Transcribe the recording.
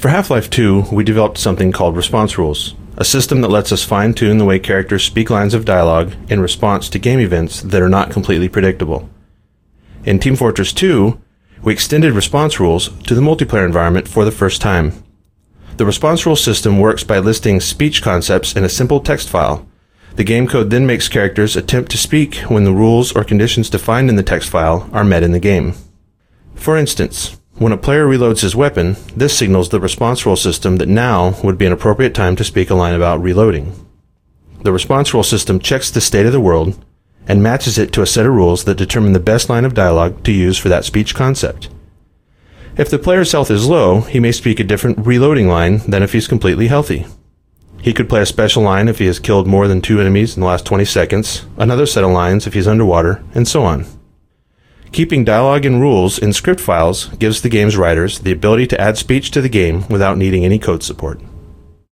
For Half-Life 2, we developed something called response rules, a system that lets us fine-tune the way characters speak lines of dialogue in response to game events that are not completely predictable. In Team Fortress 2, we extended response rules to the multiplayer environment for the first time. The response rule system works by listing speech concepts in a simple text file. The game code then makes characters attempt to speak when the rules or conditions defined in the text file are met in the game. For instance, when a player reloads his weapon, this signals the response rule system that now would be an appropriate time to speak a line about reloading. The response rule system checks the state of the world and matches it to a set of rules that determine the best line of dialogue to use for that speech concept. If the player's health is low, he may speak a different reloading line than if he's completely healthy. He could play a special line if he has killed more than 2 enemies in the last 20 seconds, another set of lines if he's underwater, and so on. Keeping dialogue and rules in script files gives the game's writers the ability to add speech to the game without needing any code support.